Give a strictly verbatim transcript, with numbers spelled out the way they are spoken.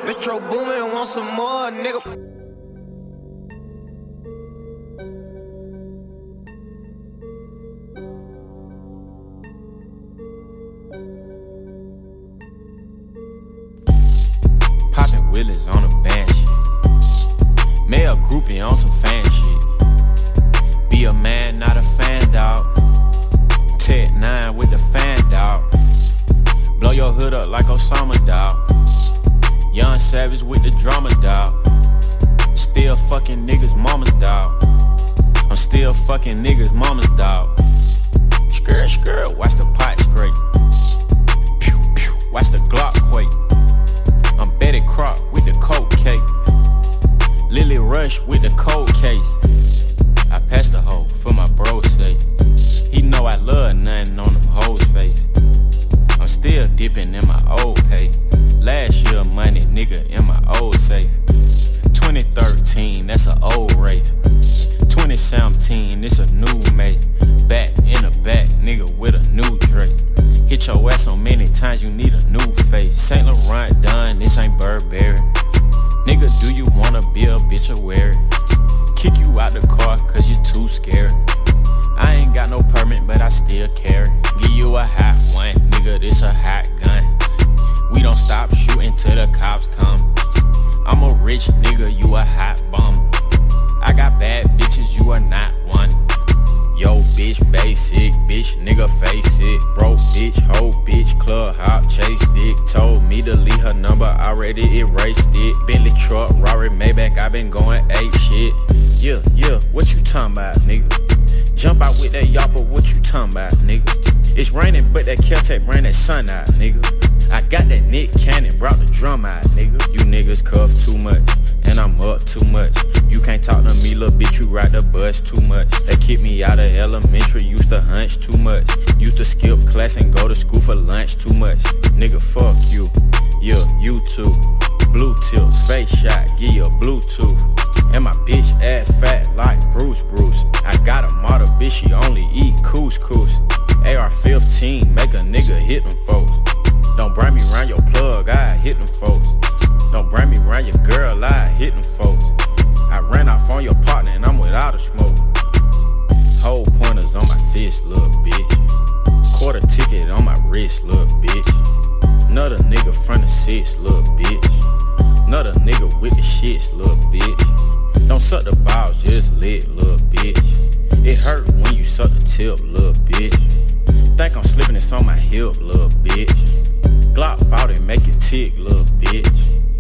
Metro Boomin, want some more, nigga. Poppin' Willis on a band shit. Male groupie on some fan shit. Be a man, not a fan, dog. Ted nine with the fan, dog. Blow your hood up like Osama, dog. Young Savage with the drama, dog. Still fucking niggas' mama's dog. I'm still fucking niggas' mama's dog. Skirt, skirt, watch the pot scrape. Pew, pew, watch the Glock quake. I'm Betty Croc with the coke cake. Lily Rush with the cold case. I passed the hoe for my bro's sake. He know I love nothing on them hoes' face. I'm still dipping in my old pay. Last year money, nigga, in my old safe. twenty thirteen, that's an old rate. twenty seventeen, it's a new mate. Back in the back, nigga, with a new Drake. Hit your ass so many times, you need a new face. Saint Laurent done, this ain't Burberry. Nigga, do you wanna be a bitch or wear it? Kick you out the car, cause you too scared. I ain't got no permit, but I still carry. Give you a hot one, nigga, this a hot gun. We don't stop shooting till the cops come. I'm a rich nigga, you a hot bum. I got bad bitches, you are not one. Yo, bitch, basic, bitch, nigga, face it. Broke bitch, hoe bitch, club hop, chase dick. Told me to leave her number, already erased it. Bentley truck, Rari, Maybach, I been going ape shit. Yeah, yeah, what you talking about, nigga? Jump out with that yapper, what you talking about, nigga? It's raining, but that Kel-Tec bring that sun out, nigga. I got that Nick Cannon, brought the drum out, nigga. You niggas cuff too much, and I'm up too much. You can't talk to me, little bitch, you ride the bus too much. They kicked me out of elementary, used to hunch too much. Used to skip class and go to school for lunch too much. Nigga, fuck you, yeah, you too. Blue tips, face shot, give you a Bluetooth. And my bitch ass fat like Bruce Bruce. I got a model bitch, she only eat couscous. A R fifteen, make a nigga hit them folks. Don't bring me round your plug, I hit them folks. Don't bring me round your girl, I hit them folks. I ran off on your partner and I'm without a smoke. Whole pointers on my fist, little bitch. Quarter ticket on my wrist, little bitch. Another nigga front of six, little bitch. Another nigga with the shits, little bitch. Don't suck the balls, just lit, little bitch. It hurt when you suck the tip, little bitch. Think I'm slipping this on my hip, little bitch. Glock forty, make it tick, little bitch.